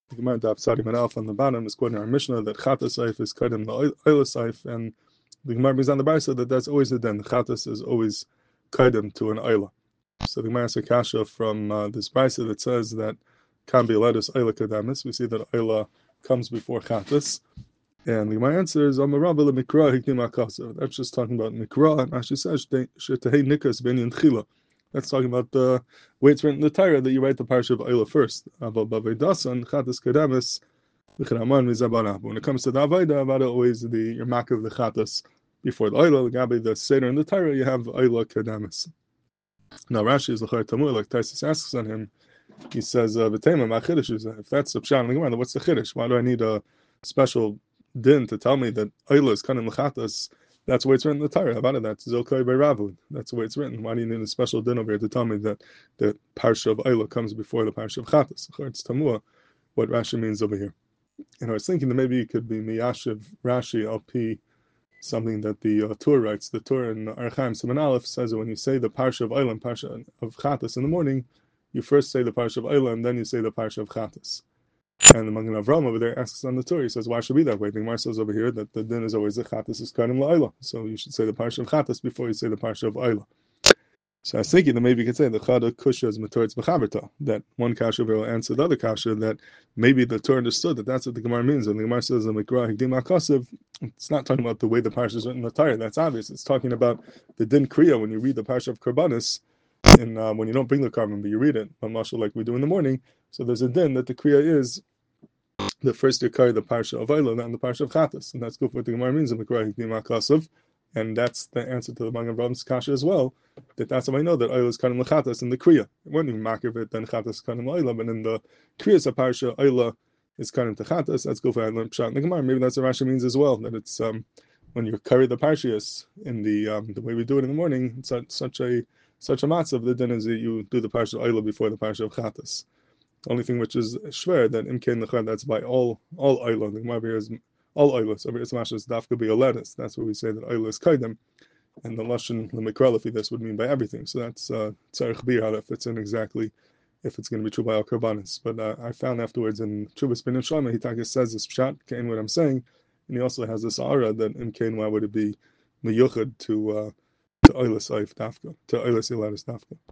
The Gemara Daf Tzadi Manalf on the bottom is quoting our Mishnah that Chatas Saif is Kadem the Oila Saif, and the Gemara brings on the Brisa that that's always a din. Chatas is always Kadem to an Oila. So the Gemara has a kasha from this Brisa that says that can be lettuce Oila Kademis. We see that Oila comes before Chatas. And the Gemara answers, Amarabba Mikra Hikdim Akasa. That's just talking about Mikra, and Rashi says, Shetahei Nikas Benyan Chila. That's talking about the way it's written in the Torah that you write the parsha of Oila first. When it comes to the Avaida, Avada always your mak of the Chatas before the Oila. Gabi the Seder in the Torah, you have Oila Kedamis. Now Rashi is L'char Tamur, like Taisus asks on him, he says, V'tema, ma Chiddush is, if that's the Pshat in the Gemara, what's the Chiddush? Why do I need a special din to tell me that Oila is Kanim L'chatas? That's the way it's written in the Torah. About it, that's Zilkai Be'Ravud. That's the way it's written. Why do you need a special din over here to tell me that the parsha of Oila comes before the parsha of Chatas? It's Tamua, what Rashi means over here. And I was thinking that maybe it could be Miyashiv Rashi LP, something that the Tur writes. The Tur in Archaim Siman Aleph says that when you say the parsha of Oila and parsha of Chatas in the morning, you first say the parsha of Oila and then you say the parsha of Chatas. And the Magen Avram over there asks on the Torah, he says, why should it be that way? The Gemara says over here that the din is always the Chatas is Karim La'ila. So you should say the parsha of Chatas before you say the parsha of Oila. So I was thinking that maybe you could say the Chada Kusha is Matoritz Mechaberta, that one kasha will answer the other kasha, that maybe the Torah understood that that's what the Gemara means. When the Gemara says, it's not talking about the way the parsha is written in the Torah. That's obvious. It's talking about the din Kriya when you read the parsha of Karbanis, and when you don't bring the carbon, but you read it, like we do in the morning. So there's a din that the Kriya is the first you carry the parsha of Oila, then the parsha of Chatas, and that's good for what the Gemara means in Mikra Hikdim HaKasav, and that's the answer to the Magen Avram's kasha as well. That's how I know that Oila is Kanim L'chatas in the Kriya. It wasn't even makir it, then Chatas is Kanim L'Oila, but in the Kriya of parsha, Oila is Kanim to Chatas. That's good for Adlan Pshat in the Gemara. Maybe that's what Rashi means as well, that it's when you carry the parshias in the way we do it in the morning, it's such a matzav, the din is that you do the parsha of Oila before the parsha of Chatas. The only thing which is shver that imkein lechad, that's by all Oila. The Gemara here is all Oila. So it's mashas dafka be a lettuce. That's where we say that Oila is kaidem, and the lashon lemikra this would mean by everything. So that's tzarich bir how that fits in exactly if it's going to be true by all karbanis. But I found afterwards in Chubas bin Shama he says this pshat kain what I'm saying, and he also has this ara that imkein why would it be miyuchad to Oila saif dafka to Oila lettuce dafka.